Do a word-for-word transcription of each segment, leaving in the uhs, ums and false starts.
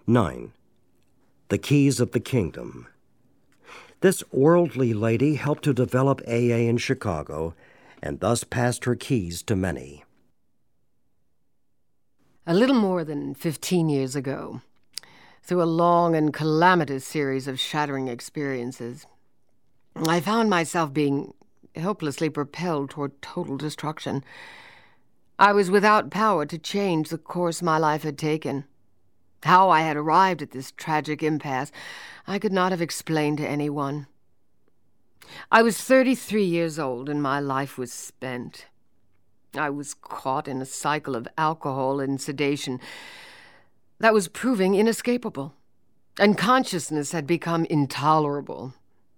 nine. The Keys of the Kingdom. This worldly lady helped to develop A A in Chicago and thus passed her keys to many. A little more than fifteen years ago, through a long and calamitous series of shattering experiences, I found myself being helplessly propelled toward total destruction. I was without power to change the course my life had taken. How I had arrived at this tragic impasse, I could not have explained to anyone. I was thirty-three years old, and my life was spent. I was caught in a cycle of alcohol and sedation that was proving inescapable, and consciousness had become intolerable.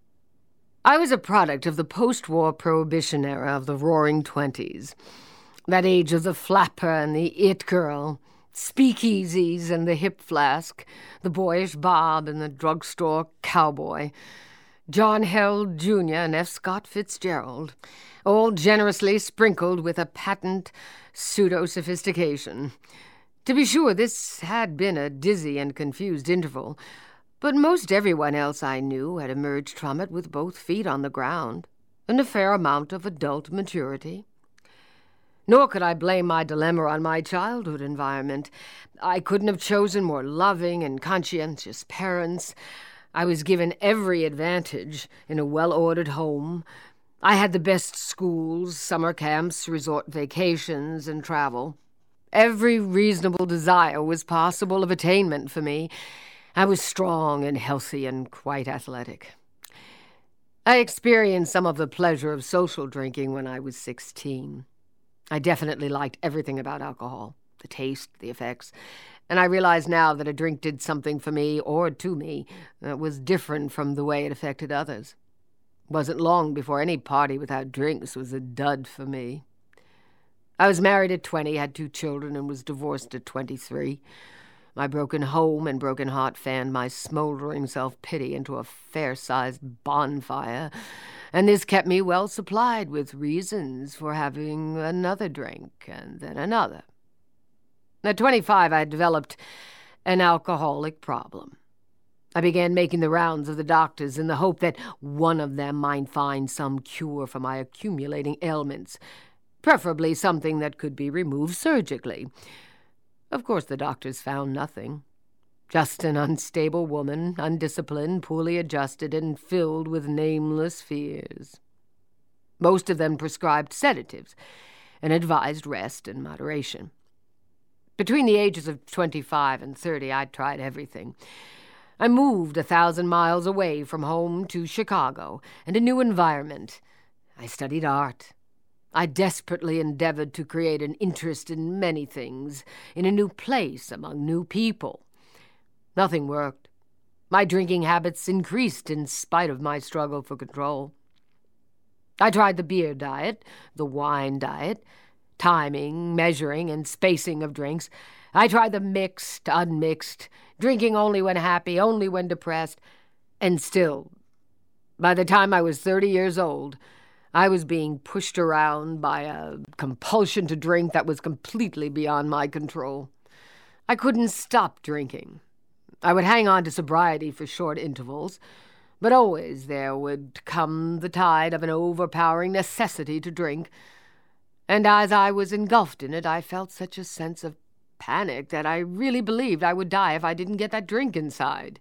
I was a product of the post-war Prohibition era of the Roaring Twenties, that age of the flapper and the it girl, speakeasies and the hip flask, the boyish Bob and the drugstore cowboy, John Held Junior and F. Scott Fitzgerald, all generously sprinkled with a patent pseudo-sophistication. To be sure, this had been a dizzy and confused interval, but most everyone else I knew had emerged from it with both feet on the ground and a fair amount of adult maturity. Nor could I blame my dilemma on my childhood environment. I couldn't have chosen more loving and conscientious parents. I was given every advantage in a well-ordered home. I had the best schools, summer camps, resort vacations, and travel. Every reasonable desire was possible of attainment for me. I was strong and healthy and quite athletic. I experienced some of the pleasure of social drinking when I was sixteen. I definitely liked everything about alcohol, the taste, the effects, and I realize now that a drink did something for me, or to me, that was different from the way it affected others. It wasn't long before any party without drinks was a dud for me. I was married at twenty, had two children, and was divorced at twenty-three. My broken home and broken heart fanned my smoldering self-pity into a fair-sized bonfire, and this kept me well supplied with reasons for having another drink, and then another. At twenty-five, I had developed an alcoholic problem. I began making the rounds of the doctors in the hope that one of them might find some cure for my accumulating ailments, preferably something that could be removed surgically. Of course, the doctors found nothing. Just an unstable woman, undisciplined, poorly adjusted, and filled with nameless fears. Most of them prescribed sedatives and advised rest and moderation. Between the ages of twenty-five and thirty, I tried everything. I moved a thousand miles away from home to Chicago and a new environment. I studied art. I desperately endeavored to create an interest in many things, in a new place, among new people. Nothing worked. My drinking habits increased in spite of my struggle for control. I tried the beer diet, the wine diet, timing, measuring, and spacing of drinks. I tried the mixed, unmixed, drinking only when happy, only when depressed, and still, by the time I was thirty years old, I was being pushed around by a compulsion to drink that was completely beyond my control. I couldn't stop drinking. I would hang on to sobriety for short intervals, but always there would come the tide of an overpowering necessity to drink, and as I was engulfed in it, I felt such a sense of panic that I really believed I would die if I didn't get that drink inside.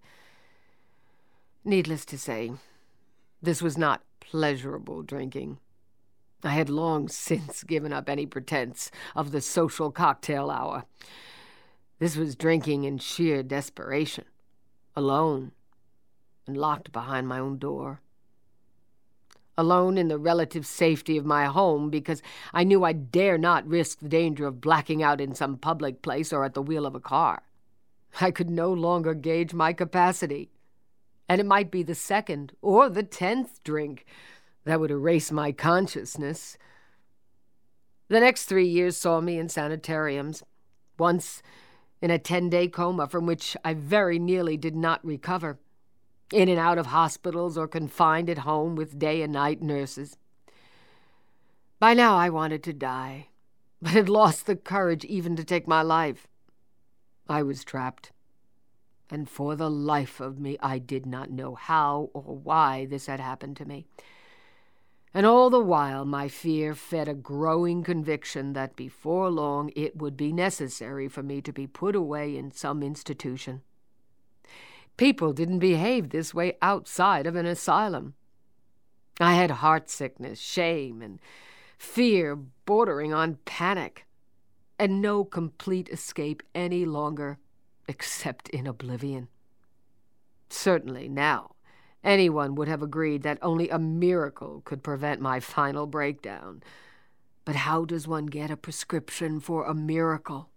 Needless to say, this was not pleasurable drinking. I had long since given up any pretense of the social cocktail hour. This was drinking in sheer desperation, alone, and locked behind my own door. Alone in the relative safety of my home because I knew I dare not risk the danger of blacking out in some public place or at the wheel of a car. I could no longer gauge my capacity, and it might be the second or the tenth drink that would erase my consciousness. The next three years saw me in sanitariums, once in a ten-day coma from which I very nearly did not recover, in and out of hospitals or confined at home with day and night nurses. By now I wanted to die, but had lost the courage even to take my life. I was trapped. and for the life of me I did not know how or why this had happened to me. And all the while my fear fed a growing conviction that before long it would be necessary for me to be put away in some institution. People didn't behave this way outside of an asylum. I had heart sickness, shame, and fear bordering on panic, and no complete escape any longer, except in oblivion. Certainly now, anyone would have agreed that only a miracle could prevent my final breakdown. But how does one get a prescription for a miracle?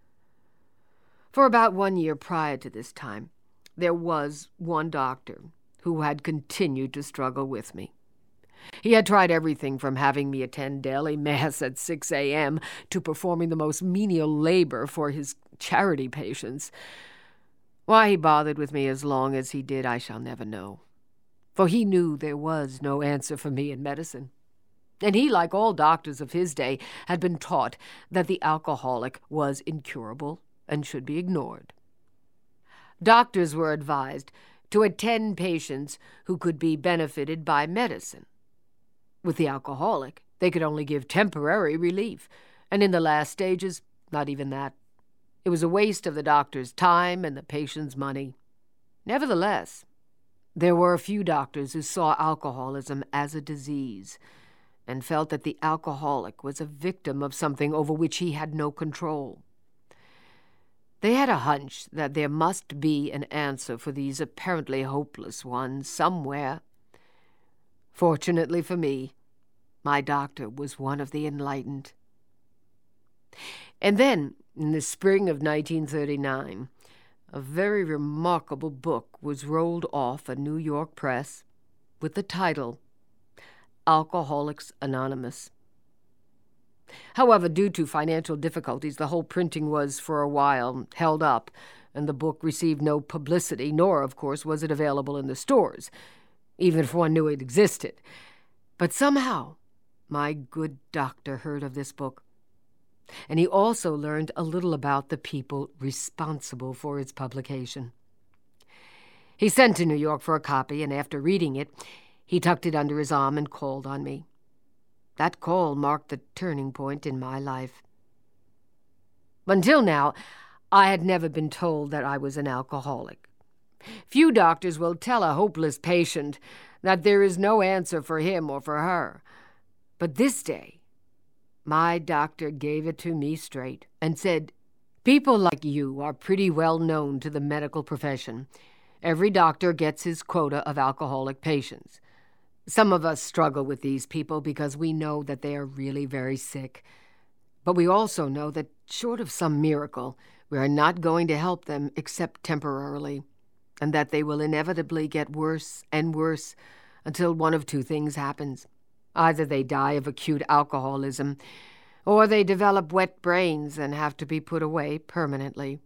For about one year prior to this time, there was one doctor who had continued to struggle with me. He had tried everything from having me attend daily mass at six a.m. to performing the most menial labor for his charity patients. Why he bothered with me as long as he did, I shall never know. For he knew there was no answer for me in medicine. And he, like all doctors of his day, had been taught that the alcoholic was incurable and should be ignored. Doctors were advised to attend patients who could be benefited by medicine. With the alcoholic, they could only give temporary relief, and in the last stages, not even that. It was a waste of the doctor's time and the patient's money. Nevertheless, there were a few doctors who saw alcoholism as a disease and felt that the alcoholic was a victim of something over which he had no control. They had a hunch that there must be an answer for these apparently hopeless ones somewhere. Fortunately for me, my doctor was one of the enlightened. And then, in the spring of nineteen thirty-nine, a very remarkable book was rolled off a New York press with the title, Alcoholics Anonymous. However, due to financial difficulties, the whole printing was, for a while, held up, and the book received no publicity, nor, of course, was it available in the stores, even if one knew it existed. But somehow, my good doctor heard of this book, and he also learned a little about the people responsible for its publication. He sent to New York for a copy, and after reading it, he tucked it under his arm and called on me. That call marked the turning point in my life. Until now, I had never been told that I was an alcoholic. Few doctors will tell a hopeless patient that there is no answer for him or for her. But this day, my doctor gave it to me straight and said, "People like you are pretty well known to the medical profession. Every doctor gets his quota of alcoholic patients. Some of us struggle with these people because we know that they are really very sick. But we also know that, short of some miracle, we are not going to help them except temporarily, and that they will inevitably get worse and worse until one of two things happens. Either they die of acute alcoholism, or they develop wet brains and have to be put away permanently."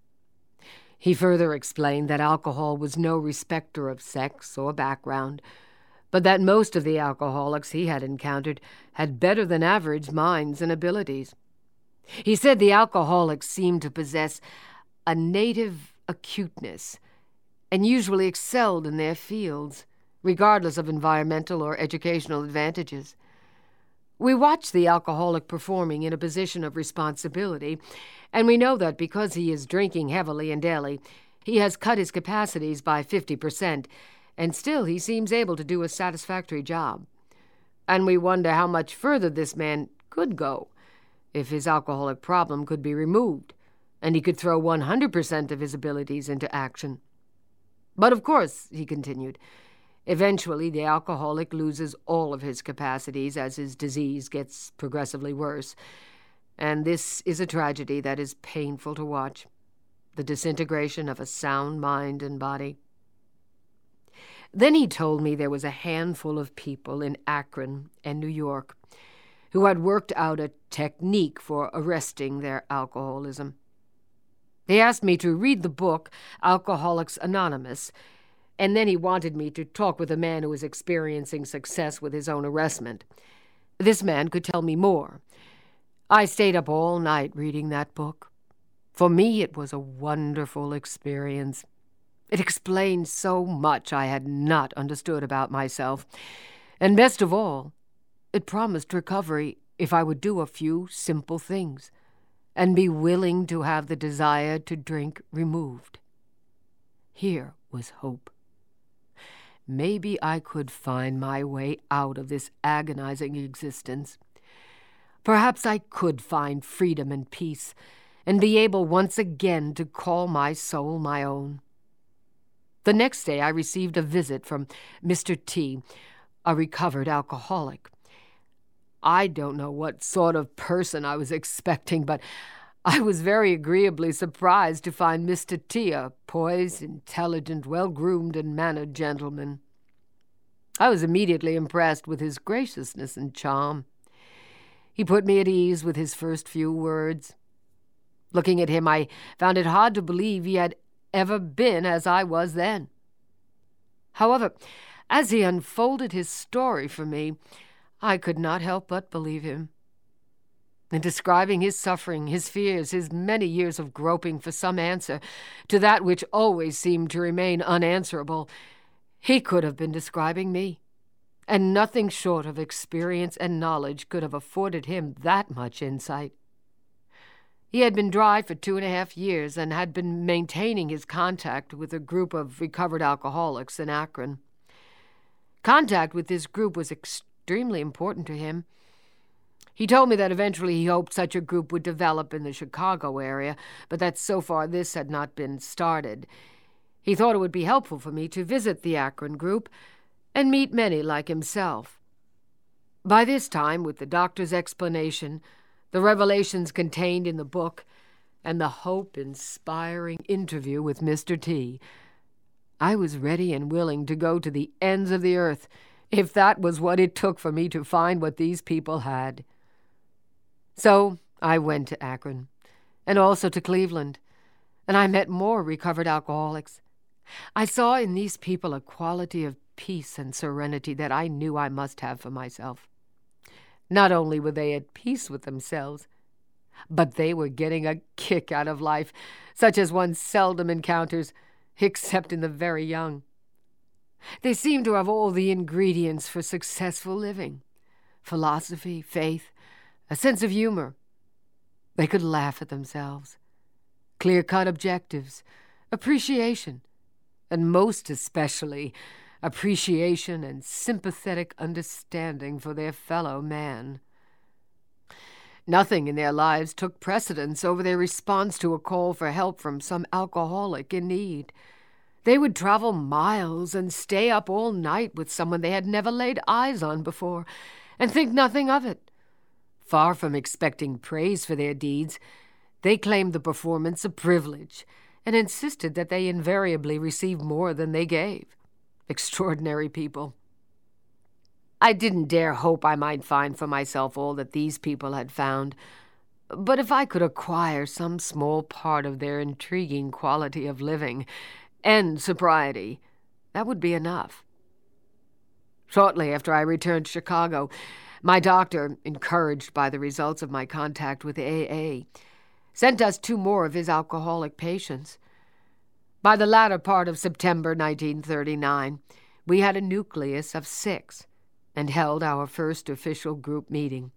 He further explained that alcohol was no respecter of sex or background, but that most of the alcoholics he had encountered had better than average minds and abilities. He said the alcoholics seemed to possess a native acuteness and usually excelled in their fields, regardless of environmental or educational advantages. We watch the alcoholic performing in a position of responsibility, and we know that because he is drinking heavily and daily, he has cut his capacities by fifty percent, and still he seems able to do a satisfactory job. And we wonder how much further this man could go if his alcoholic problem could be removed, and he could throw one hundred percent of his abilities into action. But of course, he continued, eventually the alcoholic loses all of his capacities as his disease gets progressively worse, and this is a tragedy that is painful to watch, the disintegration of a sound mind and body. Then he told me there was a handful of people in Akron and New York who had worked out a technique for arresting their alcoholism. He asked me to read the book, Alcoholics Anonymous, and then he wanted me to talk with a man who was experiencing success with his own arrestment. This man could tell me more. I stayed up all night reading that book. For me, it was a wonderful experience. It explained so much I had not understood about myself. And best of all, it promised recovery if I would do a few simple things and be willing to have the desire to drink removed. Here was hope. Maybe I could find my way out of this agonizing existence. Perhaps I could find freedom and peace and be able once again to call my soul my own. The next day I received a visit from Mister T, a recovered alcoholic. I don't know what sort of person I was expecting, but I was very agreeably surprised to find Mister T a poised, intelligent, well-groomed and mannered gentleman. I was immediately impressed with his graciousness and charm. He put me at ease with his first few words. Looking at him, I found it hard to believe he had ever been as I was then. However, as he unfolded his story for me, I could not help but believe him. In describing his suffering, his fears, his many years of groping for some answer to that which always seemed to remain unanswerable, he could have been describing me, and nothing short of experience and knowledge could have afforded him that much insight. He had been dry for two and a half years and had been maintaining his contact with a group of recovered alcoholics in Akron. Contact with this group was extremely important to him. He told me that eventually he hoped such a group would develop in the Chicago area, but that so far this had not been started. He thought it would be helpful for me to visit the Akron group and meet many like himself. By this time, with the doctor's explanation, the revelations contained in the book, and the hope-inspiring interview with Mister T, I was ready and willing to go to the ends of the earth if that was what it took for me to find what these people had. So I went to Akron, and also to Cleveland, and I met more recovered alcoholics. I saw in these people a quality of peace and serenity that I knew I must have for myself. Not only were they at peace with themselves, but they were getting a kick out of life, such as one seldom encounters, except in the very young. They seemed to have all the ingredients for successful living: philosophy, faith, a sense of humor. They could laugh at themselves, clear-cut objectives, appreciation, and most especially appreciation and sympathetic understanding for their fellow man. Nothing in their lives took precedence over their response to a call for help from some alcoholic in need. They would travel miles and stay up all night with someone they had never laid eyes on before, and think nothing of it. Far from expecting praise for their deeds, they claimed the performance a privilege and insisted that they invariably received more than they gave. Extraordinary people. I didn't dare hope I might find for myself all that these people had found, but if I could acquire some small part of their intriguing quality of living and sobriety, that would be enough. Shortly after I returned to Chicago, my doctor, encouraged by the results of my contact with A A, sent us two more of his alcoholic patients. By the latter part of September nineteen thirty-nine, we had a nucleus of six and held our first official group meeting.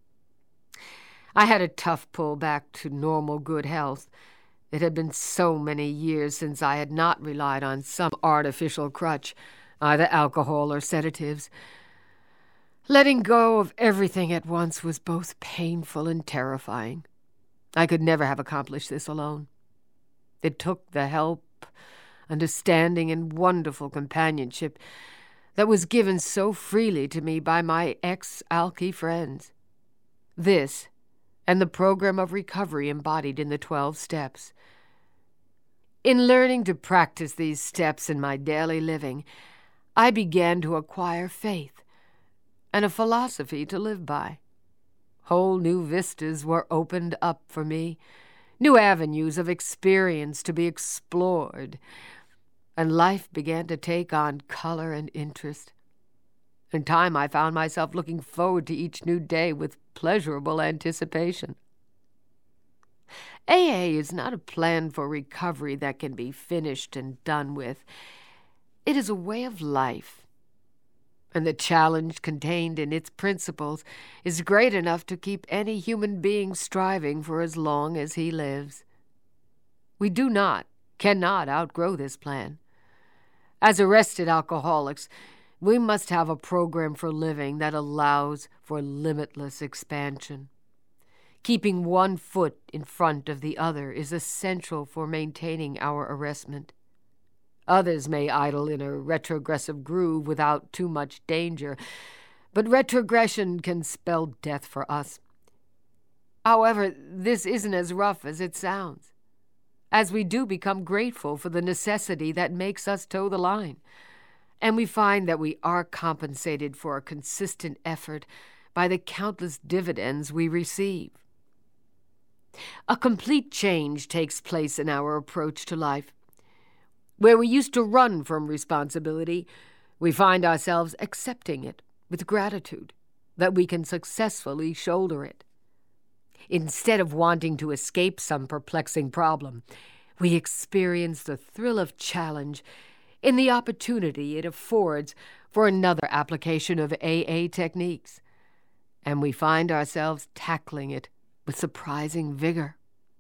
I had a tough pull back to normal good health. It had been so many years since I had not relied on some artificial crutch, either alcohol or sedatives. Letting go of everything at once was both painful and terrifying. I could never have accomplished this alone. It took the help, understanding, and wonderful companionship that was given so freely to me by my ex-alky friends. This, and the program of recovery embodied in the twelve steps. In learning to practice these steps in my daily living, I began to acquire faith and a philosophy to live by. Whole new vistas were opened up for me, new avenues of experience to be explored, and life began to take on color and interest. In time, I found myself looking forward to each new day with pleasurable anticipation. A A is not a plan for recovery that can be finished and done with. It is a way of life, and the challenge contained in its principles is great enough to keep any human being striving for as long as he lives. We do not, cannot outgrow this plan. As arrested alcoholics, we must have a program for living that allows for limitless expansion. Keeping one foot in front of the other is essential for maintaining our arrestment. Others may idle in a retrogressive groove without too much danger, but retrogression can spell death for us. However, this isn't as rough as it sounds, as we do become grateful for the necessity that makes us toe the line, and we find that we are compensated for a consistent effort by the countless dividends we receive. A complete change takes place in our approach to life. Where we used to run from responsibility, we find ourselves accepting it with gratitude that we can successfully shoulder it. Instead of wanting to escape some perplexing problem, we experience the thrill of challenge in the opportunity it affords for another application of A A techniques, and we find ourselves tackling it with surprising vigor.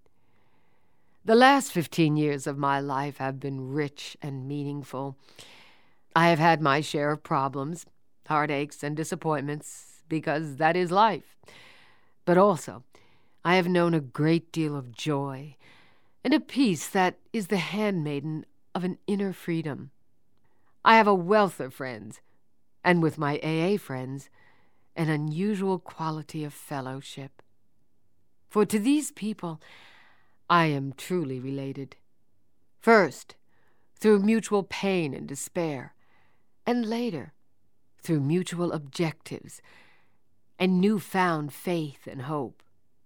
The last fifteen years of my life have been rich and meaningful. I have had my share of problems, heartaches, and disappointments, because that is life. But also, I have known a great deal of joy and a peace that is the handmaiden of an inner freedom. I have a wealth of friends, and with my A A friends, an unusual quality of fellowship. For to these people, I am truly related. First, through mutual pain and despair, and later, through mutual objectives and newfound faith and hope.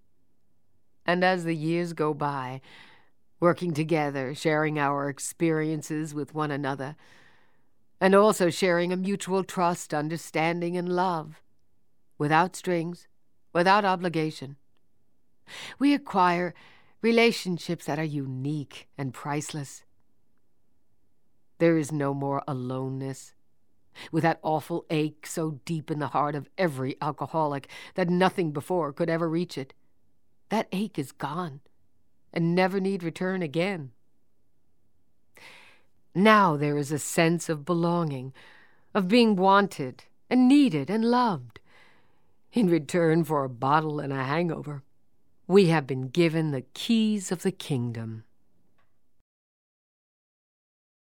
And as the years go by, working together, sharing our experiences with one another, and also sharing a mutual trust, understanding, and love, without strings, without obligation, we acquire relationships that are unique and priceless. There is no more aloneness, with that awful ache so deep in the heart of every alcoholic that nothing before could ever reach it. That ache is gone and never need return again. Now there is a sense of belonging, of being wanted and needed and loved. In return for a bottle and a hangover, we have been given the keys of the kingdom.